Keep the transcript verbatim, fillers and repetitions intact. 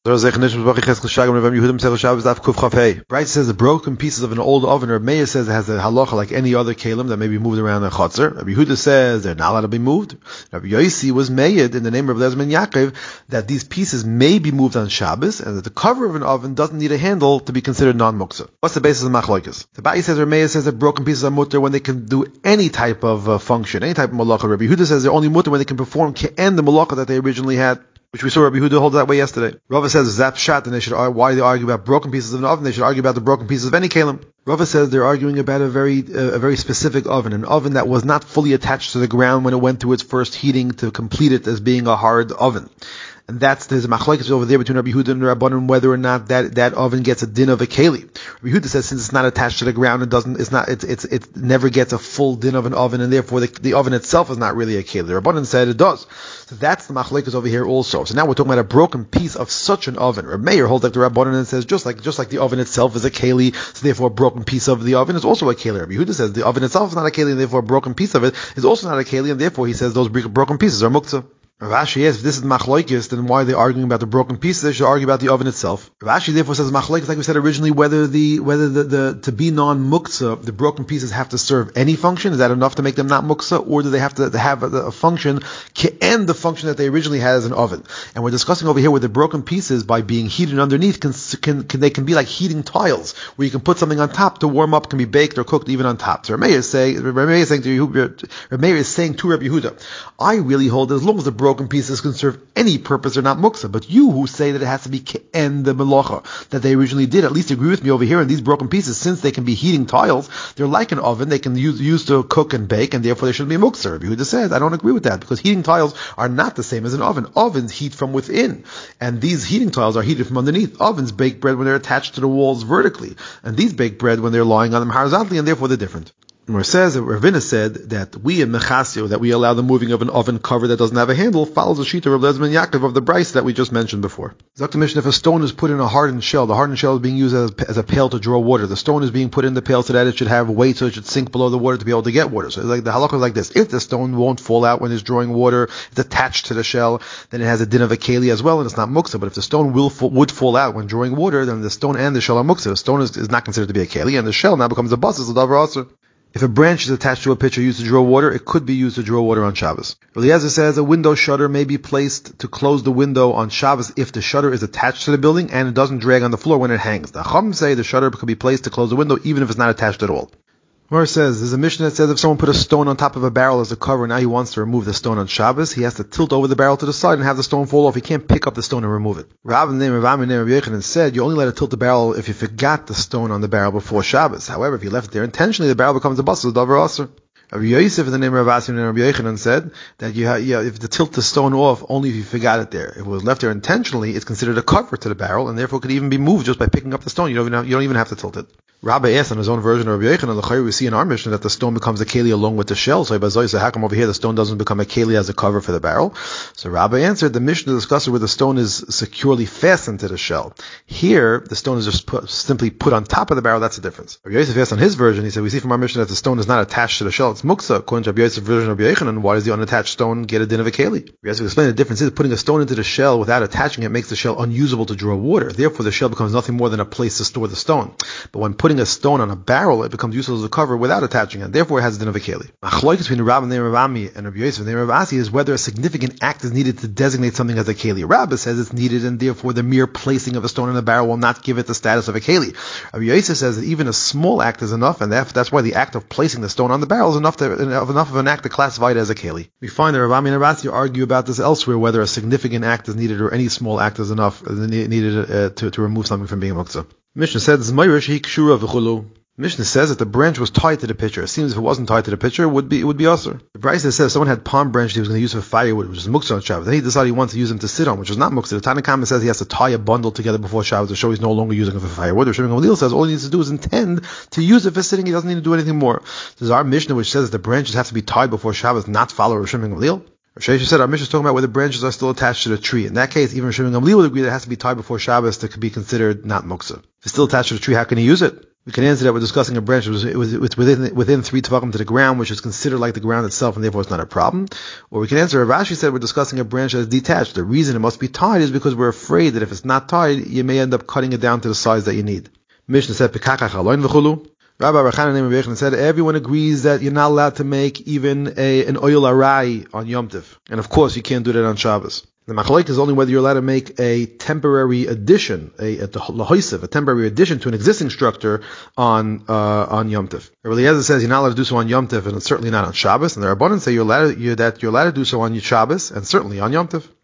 Bryce says the broken pieces of an old oven, or Meir says it has a halacha like any other kalim that may be moved around a chotzer. Rabbi Yehuda says they're not allowed to be moved. Rabbi Yossi was made in the name of Lezman Yaakov that these pieces may be moved on Shabbos, and that the cover of an oven doesn't need a handle to be considered non-muksa. What's the basis of machlokes? The Bai says, or Meir says that broken pieces are mutter when they can do any type of uh, function, any type of malacha. Rabbi Yehuda says they're only mutter when they can perform ke'en the malacha that they originally had, which we saw Rabbi Yehuda hold that way yesterday. Rava says zap shat, and they should why do they argue about broken pieces of an oven? They should argue about the broken pieces of any kalim. Rava says they're arguing about a very uh, a very specific oven, an oven that was not fully attached to the ground when it went through its first heating to complete it as being a hard oven. And that's, there's a machlokes over there between Rabbi Yehuda and Rabbanan whether or not that, that oven gets a din of a keli. Rabbi Yehuda says since it's not attached to the ground, it doesn't, it's not, it's, it's, it never gets a full din of an oven, and therefore the, the oven itself is not really a keli. Rabbanan said it does. So that's the machlokes over here also. So now we're talking about a broken piece of such an oven. Rabbi Meir holds like the Rabbanan and says just like, just like the oven itself is a keli, so therefore a broken piece of the oven is also a keli. Rabbi Yehuda says the oven itself is not a keli, and therefore a broken piece of it is also not a keli, and therefore he says those broken pieces are muktzah. Rashi, yes, if this is machlokes, then why are they arguing about the broken pieces? They should argue about the oven itself. Rashi therefore says machlokes, like we said originally, whether the whether the, the to be non-muktzah, the broken pieces have to serve any function. Is that enough to make them not muktzah, or do they have to have a, a function and the function that they originally had as an oven? And we're discussing over here where the broken pieces, by being heated underneath, can, can, can they can be like heating tiles, where you can put something on top to warm up, can be baked or cooked even on top. So Rameir is saying, Rameir is saying to Rameir is saying to Rabbi Yehuda, I really hold that as long as the broken pieces can serve any purpose, they're not muksa. But you who say that it has to be ke'en the melacha that they originally did, at least agree with me over here in these broken pieces, since they can be heating tiles, they're like an oven, they can use, use to cook and bake, and therefore they shouldn't be muksa. Rabbi Yehuda says, I don't agree with that, because heating tiles are not the same as an oven. Ovens heat from within, and these heating tiles are heated from underneath. Ovens bake bread when they're attached to the walls vertically, and these bake bread when they're lying on them horizontally, and therefore they're different. Where it says that Ravina said that we in Mechasio, that we allow the moving of an oven cover that doesn't have a handle, follows the sheet of Lezman Yaakov of the Bryce that we just mentioned before. Zakta Mishnah, if a stone is put in a hardened shell, the hardened shell is being used as a, as a pail to draw water. The stone is being put in the pail so that it should have weight, so it should sink below the water to be able to get water. So like the halakha is like this: if the stone won't fall out when it's drawing water, it's attached to the shell, then it has a din of a keli as well, and it's not muksa. But if the stone will would fall out when drawing water, then the stone and the shell are muksa. The stone is, is not considered to be a keli, and the shell now becomes a bus, it's a davar asur. If a branch is attached to a pitcher used to draw water, it could be used to draw water on Shabbos. Eliezer says a window shutter may be placed to close the window on Shabbos if the shutter is attached to the building and it doesn't drag on the floor when it hangs. The Chacham say the shutter could be placed to close the window even if it's not attached at all. Where it says, there's a Mishnah that says if someone put a stone on top of a barrel as a cover, and now he wants to remove the stone on Shabbos, he has to tilt over the barrel to the side and have the stone fall off. He can't pick up the stone and remove it. Rav and Rav and Rabbi Yochanan said, you only let it tilt the barrel if you forgot the stone on the barrel before Shabbos. However, if you left it there intentionally, the barrel becomes a bus, it's davar asur. Rabbi Yosef in the name of Rav Asi and Rabbi Yochanan said that you, ha- yeah, if to tilt the stone off only if you forgot it there. If it was left there intentionally, it's considered a cover to the barrel, and therefore could even be moved just by picking up the stone. You don't even have, you don't even have to tilt it. Rabbi asked on his own version of Rabbi Yochanan, we see in our Mishnah that the stone becomes a keli along with the shell. So how come over here the stone doesn't become a keli as a cover for the barrel? So Rabbi answered, the Mishnah discusses where the stone is securely fastened to the shell. Here, the stone is just put, simply put on top of the barrel. That's the difference. Rabbi Yosef asked on his version, he said, we see from our Mishnah that the stone is not attached to the shell. It's muksa. According to Rabbi Yosef's version of Rabbi Yochanan, why does the unattached stone get a din of a keli? Rabbi Yosef explained the difference is putting a stone into the shell without attaching it makes the shell unusable to draw water. Therefore, the shell becomes nothing more than a place to store the stone. But when putting a stone on a barrel, it becomes useful as a cover without attaching it. Therefore, it has a din of a keli. Machlokes between Rav and Rami and Rabbi Yosef and Rav Asi is whether a significant act is needed to designate something as a keli. Rabbi says it's needed, and therefore the mere placing of a stone in a barrel will not give it the status of a keli. Rabbi Yosef says that even a small act is enough, and that's why the act of placing the stone on the barrel is enough, to, enough of an act to classify it as a keli. We find that Rav and Rav Asi argue about this elsewhere, whether a significant act is needed or any small act is enough needed uh, to, to remove something from being muktzah. Mishnah says, Mishnah says that the branch was tied to the pitcher. It seems if it wasn't tied to the pitcher, it would be it would be asur. The Bryce says if someone had palm branches he was going to use for firewood, which is muktzah on Shabbos. Then he decided he wants to use them to sit on, which is not muktzah. The Tanna Kama says he has to tie a bundle together before Shabbos to show he's no longer using it for firewood. Or Shimon Gamliel says all he needs to do is intend to use it for sitting. He doesn't need to do anything more. This is our Mishnah, which says that the branches have to be tied before Shabbos, not follow Shimon Gamliel. Rashi said our Mishnah is talking about where the branches are still attached to the tree. In that case, even Shimon Gamliel would agree that it has to be tied before Shabbos to be considered not muktzah. If it's still attached to the tree, how can he use it? We can answer that we're discussing a branch which was, it was within within three tefachim to the ground, which is considered like the ground itself, and therefore it's not a problem. Or we can answer, Rashi said we're discussing a branch that is detached. The reason it must be tied is because we're afraid that if it's not tied, you may end up cutting it down to the size that you need. Mishnah said, Pekachach aloin v'chulu. Rabbi Rachanan Nemi said everyone agrees that you're not allowed to make even a an oil arai on Yom Tov, and of course you can't do that on Shabbos. The machlok is only whether you're allowed to make a temporary addition, a, a, a temporary addition to an existing structure on uh, on Yom Tov. Rabbi Eliezer says you're not allowed to do so on Yom Tov, and it's certainly not on Shabbos. And the Rabbanan say you're allowed you, that you're allowed to do so on Shabbos and certainly on Yom Tov.